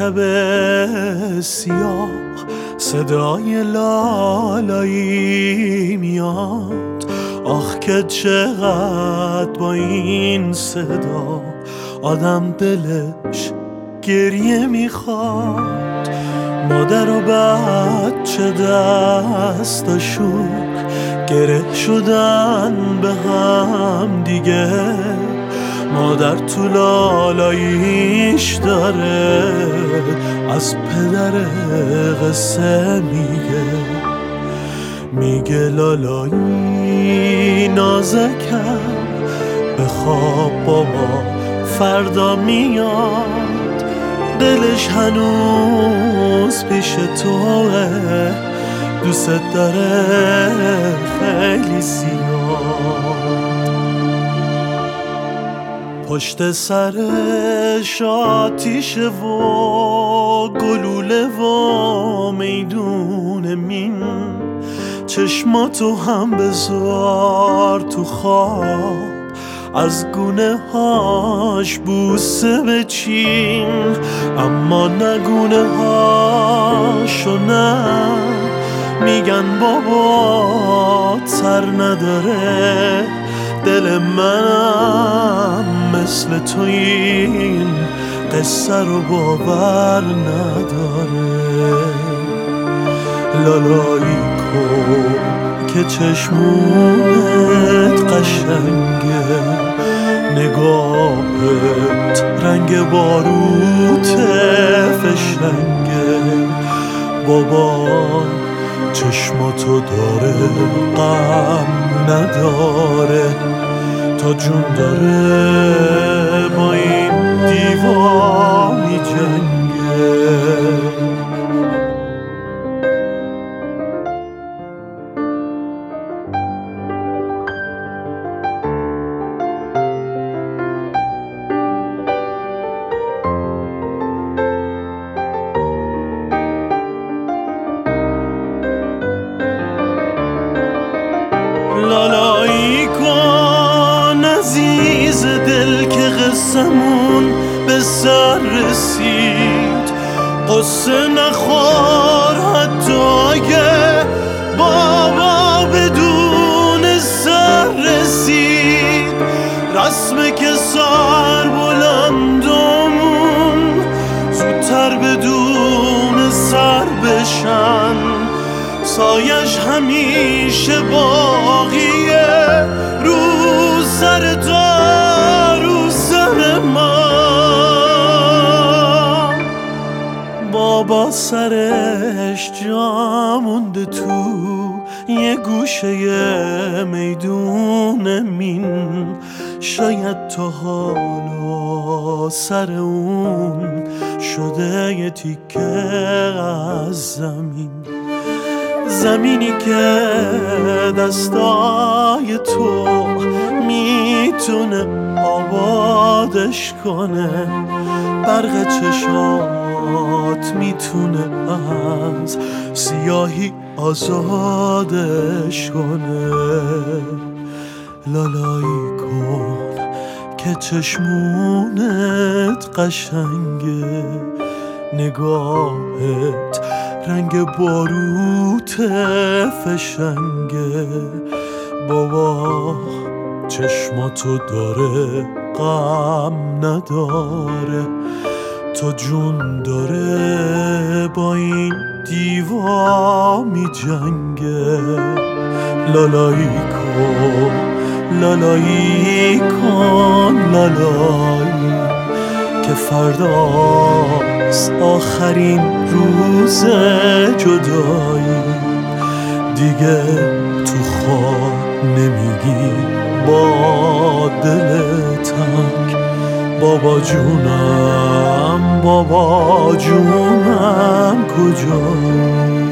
شب سیاه صدای لالایی میاد. آخ که چقدر با این صدا آدم دلش گریه میخواد. مادر و بچه دستاشون گره شدن به هم دیگه. مادر تو لالاییش داره از پدر قصه میگه لالایی نازکم بخواب بابا فردا میاد. دلش هنوز پیش توه دوست داره خیلی زیاد. پشت سرش آتیشه و گلوله و میدون مین. چشماتو هم بذار تو خواب از گونه هاش بوسه بچین. اما نگونه هاشو نه میگن بابا تر نداره. دل منم مثل تو این قصه رو باور نداره. لالایی کن که چشمونت قشنگه، نگاهت رنگ باروت فشنگه. بابا چشماتو داره غم نداره، تا جون داره با این دیوا میجنگه. لالایی کن عزیز دل که قصمون به سر رسید. قصه نخور حتی اگه بابا بدون سر رسید. رسمه که سر بلندمون زودتر بدون سر بشن. سایش همیشه باقیه رو سر تو رو سر من. بابا سرش جا مونده تو یه گوشه میدون مین. شاید تا حالا سر اون شده یه تیکه از زمین. زمینی که دستای تو میتونه آبادش کنه. برق چشات میتونه از سیاهی آزادش کنه. لالایی کن که چشمونت قشنگه، نگاهت رنگ باروت فشنگه. بابا چشماتو داره غم نداره، تا جون داره با این دیوا می جنگه. لالایی کن لالایی کن لالایی که فرداست آخرین روز جدایی. دیگه تو خواب نمیگی با دل تنگ بابا جونم بابا جونم کجایی.